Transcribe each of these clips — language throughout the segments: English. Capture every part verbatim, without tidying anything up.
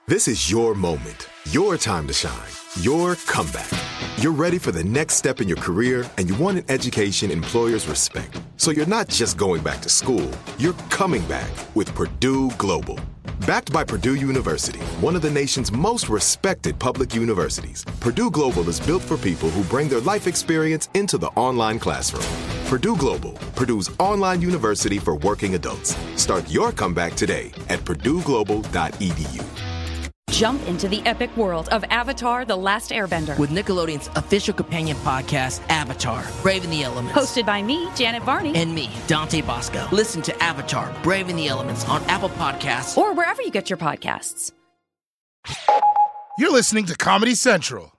This is your moment, your time to shine, your comeback. You're ready for the next step in your career, and you want an education employers respect. So you're not just going back to school, you're coming back with Purdue Global. Backed by Purdue University, one of the nation's most respected public universities, Purdue Global is built for people who bring their life experience into the online classroom. Purdue Global, Purdue's online university for working adults. Start your comeback today at purdue global dot e d u. Jump into the epic world of Avatar: The Last Airbender with Nickelodeon's official companion podcast, Avatar: Braving the Elements. Hosted by me, Janet Varney. And me, Dante Bosco. Listen to Avatar: Braving the Elements on Apple Podcasts. Or wherever you get your podcasts. You're listening to Comedy Central.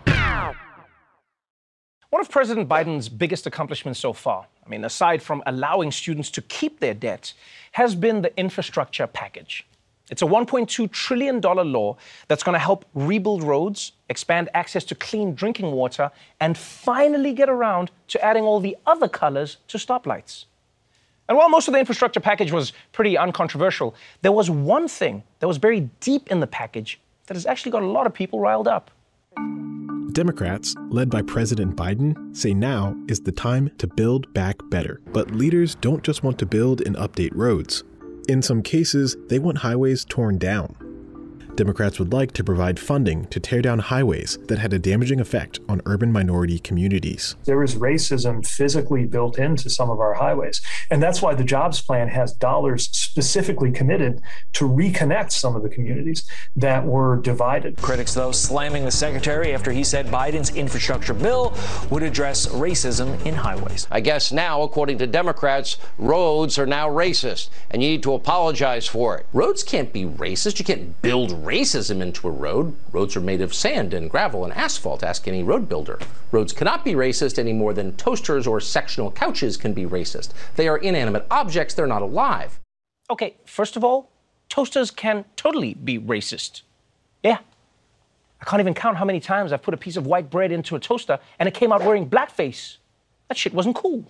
One of President Biden's biggest accomplishments so far, I mean, aside from allowing students to keep their debt, has been the infrastructure package. It's a one point two trillion dollars law that's going to help rebuild roads, expand access to clean drinking water, and finally get around to adding all the other colors to stoplights. And while most of the infrastructure package was pretty uncontroversial, there was one thing that was buried deep in the package that has actually got a lot of people riled up. Democrats, led by President Biden, say now is the time to build back better. But leaders don't just want to build and update roads. In some cases, they want highways torn down. Democrats would like to provide funding to tear down highways that had a damaging effect on urban minority communities. There is racism physically built into some of our highways. And that's why the jobs plan has dollars specifically committed to reconnect some of the communities that were divided. Critics, though, slamming the secretary after he said Biden's infrastructure bill would address racism in highways. I guess now, according to Democrats, roads are now racist, and you need to apologize for it. Roads can't be racist. You can't build racism into a road. Roads are made of sand and gravel and asphalt. Ask any road builder. Roads cannot be racist any more than toasters or sectional couches can be racist. They are inanimate objects. They're not alive. Okay, first of all, toasters can totally be racist. Yeah. I can't even count how many times I've put a piece of white bread into a toaster and it came out wearing blackface. That shit wasn't cool.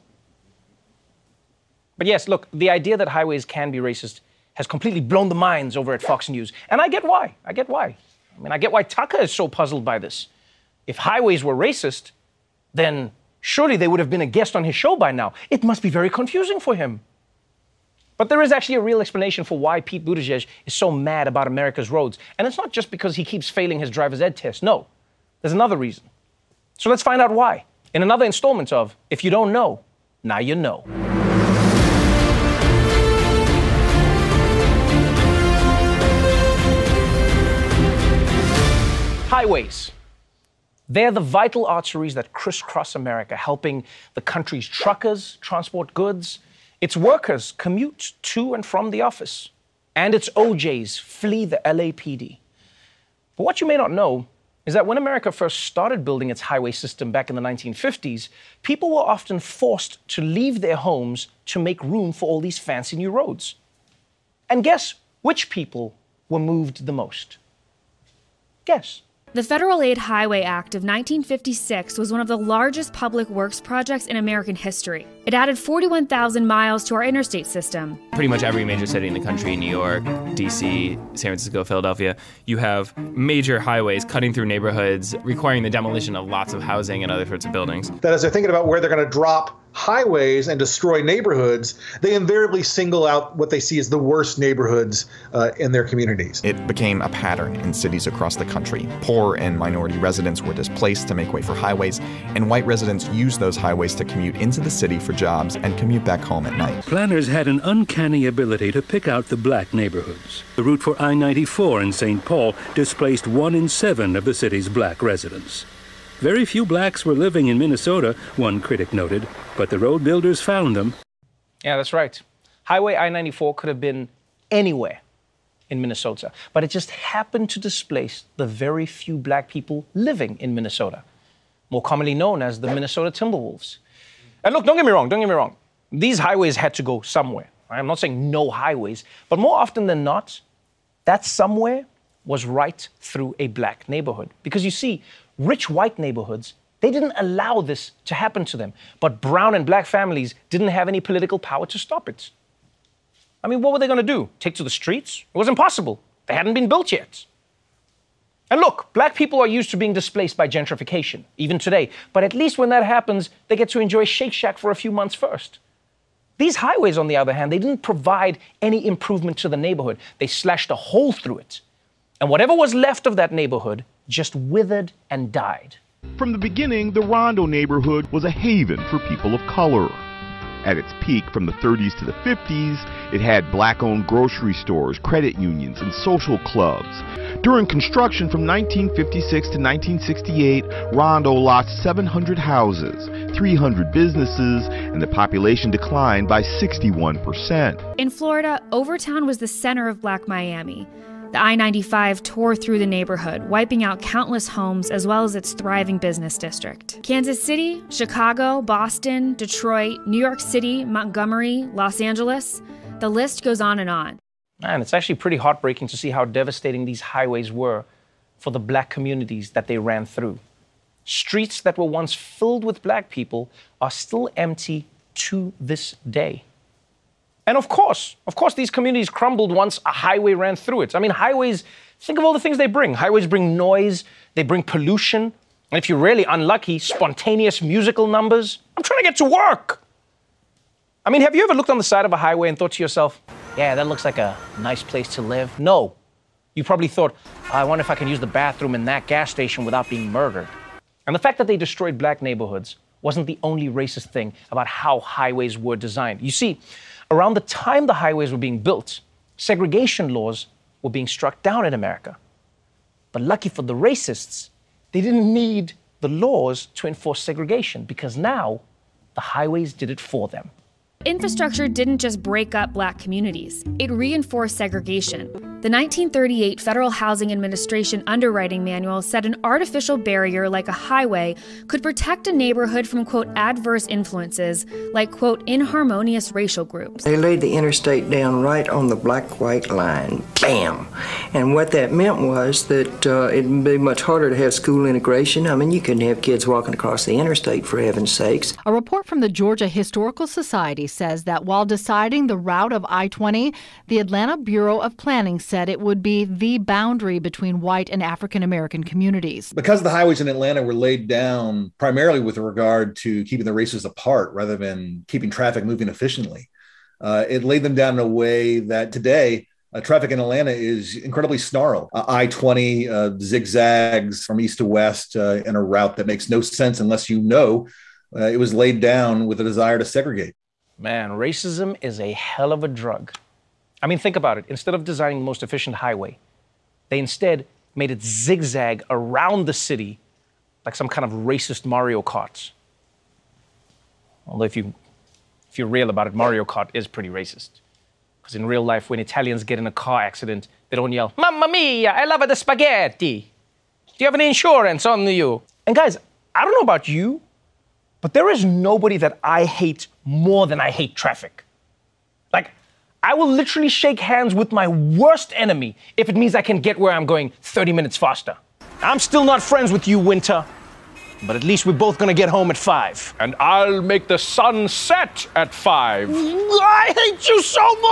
But yes, look, the idea that highways can be racist has completely blown the minds over at Fox News. And I get why. I get why. I mean, I get why Tucker is so puzzled by this. If highways were racist, then surely they would have been a guest on his show by now. It must be very confusing for him. But there is actually a real explanation for why Pete Buttigieg is so mad about America's roads. And it's not just because he keeps failing his driver's ed test. No, there's another reason. So let's find out why in another installment of If You Don't Know, Now You Know. Highways. They're the vital arteries that crisscross America, helping the country's truckers transport goods, its workers commute to and from the office, and its O Js flee the L A P D. But what you may not know is that when America first started building its highway system back in the nineteen fifties, people were often forced to leave their homes to make room for all these fancy new roads. And guess which people were moved the most? Guess. The Federal Aid Highway Act of nineteen fifty-six was one of the largest public works projects in American history. It added forty-one thousand miles to our interstate system. Pretty much every major city in the country, New York, D C, San Francisco, Philadelphia, you have major highways cutting through neighborhoods, requiring the demolition of lots of housing and other sorts of buildings. That as they're thinking about where they're going to drop highways and destroy neighborhoods, they invariably single out what they see as the worst neighborhoods uh, in their communities. It became a pattern in cities across the country. Poor and minority residents were displaced to make way for highways, and white residents used those highways to commute into the city for jobs and commute back home at night. Planners had an uncanny ability to pick out the black neighborhoods. The route for I ninety-four in Saint Paul displaced one in seven of the city's black residents. Very few blacks were living in Minnesota, one critic noted, but the road builders found them. Yeah, that's right. Highway I ninety-four could have been anywhere in Minnesota, but it just happened to displace the very few black people living in Minnesota, more commonly known as the Minnesota Timberwolves. And look, don't get me wrong, don't get me wrong. These highways had to go somewhere. I'm not saying no highways, but more often than not, that somewhere was right through a black neighborhood. Because you see, rich white neighborhoods, they didn't allow this to happen to them. But brown and black families didn't have any political power to stop it. I mean, what were they going to do? Take to the streets? It was impossible. They hadn't been built yet. And look, black people are used to being displaced by gentrification, even today. But at least when that happens, they get to enjoy Shake Shack for a few months first. These highways, on the other hand, they didn't provide any improvement to the neighborhood. They slashed a hole through it. And whatever was left of that neighborhood just withered and died. From the beginning, the Rondo neighborhood was a haven for people of color. At its peak, from the thirties to the fifties, it had black-owned grocery stores, credit unions, and social clubs. During construction from nineteen fifty-six to nineteen sixty-eight, Rondo lost seven hundred houses, three hundred businesses, and the population declined by sixty-one percent. In Florida, Overtown was the center of Black Miami. The I ninety-five tore through the neighborhood, wiping out countless homes as well as its thriving business district. Kansas City, Chicago, Boston, Detroit, New York City, Montgomery, Los Angeles, the list goes on and on. Man, it's actually pretty heartbreaking to see how devastating these highways were for the black communities that they ran through. Streets that were once filled with black people are still empty to this day. And of course, of course, these communities crumbled once a highway ran through it. I mean, highways, think of all the things they bring. Highways bring noise, they bring pollution, and if you're really unlucky, spontaneous musical numbers. I'm trying to get to work. I mean, have you ever looked on the side of a highway and thought to yourself, yeah, that looks like a nice place to live? No. You probably thought, I wonder if I can use the bathroom in that gas station without being murdered. And the fact that they destroyed black neighborhoods wasn't the only racist thing about how highways were designed. You see, around the time the highways were being built, segregation laws were being struck down in America. But lucky for the racists, they didn't need the laws to enforce segregation because now the highways did it for them. Infrastructure didn't just break up black communities, it reinforced segregation. The nineteen thirty-eight Federal Housing Administration Underwriting Manual said an artificial barrier like a highway could protect a neighborhood from, quote, adverse influences like, quote, inharmonious racial groups. They laid the interstate down right on the black-white line. Bam! And what that meant was that uh, it'd be much harder to have school integration. I mean, you couldn't have kids walking across the interstate, for heaven's sakes. A report from the Georgia Historical Society says that while deciding the route of I twenty, the Atlanta Bureau of Planning said it would be the boundary between white and African-American communities. Because the highways in Atlanta were laid down primarily with regard to keeping the races apart rather than keeping traffic moving efficiently, uh, it laid them down in a way that today uh, traffic in Atlanta is incredibly snarled. Uh, I twenty uh, zigzags from east to west uh, in a route that makes no sense unless you know uh, it was laid down with a desire to segregate. Man, racism is a hell of a drug. I mean, think about it. Instead of designing the most efficient highway, they instead made it zigzag around the city like some kind of racist Mario Kart. Although if, you, if you're real about it, Mario Kart is pretty racist. Because in real life, when Italians get in a car accident, they don't yell, Mamma mia, I love the spaghetti. Do you have any insurance on you? And guys, I don't know about you, but there is nobody that I hate more than I hate traffic. Like, I will literally shake hands with my worst enemy if it means I can get where I'm going thirty minutes faster. I'm still not friends with you, Winter, but at least we're both gonna get home at five. And I'll make the sun set at five. I hate you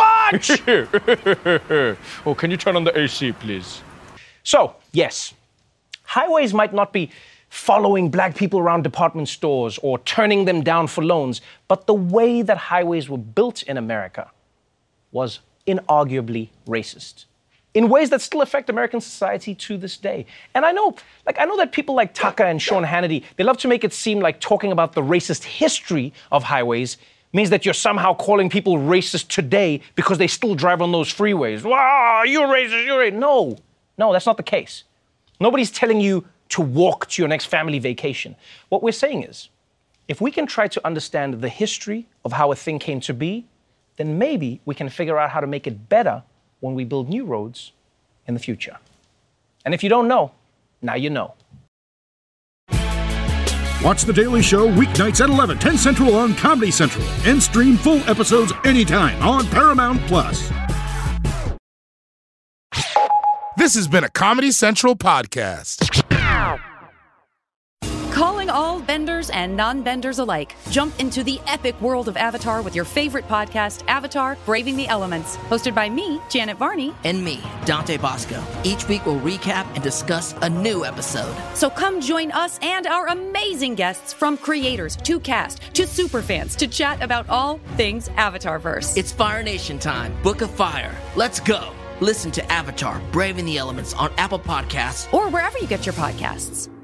so much! Oh, can you turn on the A C, please? So, yes, highways might not be following black people around department stores or turning them down for loans, but the way that highways were built in America was inarguably racist in ways that still affect American society to this day. And I know, like, I know that people like Tucker and Sean Hannity, they love to make it seem like talking about the racist history of highways means that you're somehow calling people racist today because they still drive on those freeways. Wow, you're racist, you're racist. No, no, that's not the case. Nobody's telling you to walk to your next family vacation. What we're saying is, if we can try to understand the history of how a thing came to be, then maybe we can figure out how to make it better when we build new roads in the future. And if you don't know, now you know. Watch The Daily Show weeknights at eleven, ten Central on Comedy Central, and stream full episodes anytime on Paramount Plus. This has been a Comedy Central podcast. Calling all benders and non-benders alike. Jump into the epic world of Avatar with your favorite podcast, Avatar: Braving the Elements. Hosted by me, Janet Varney. And me, Dante Bosco. Each week we'll recap and discuss a new episode. So come join us and our amazing guests, from creators to cast to superfans, to chat about all things Avatarverse. It's Fire Nation time. Book of Fire. Let's go. Listen to Avatar: Braving the Elements on Apple Podcasts or wherever you get your podcasts.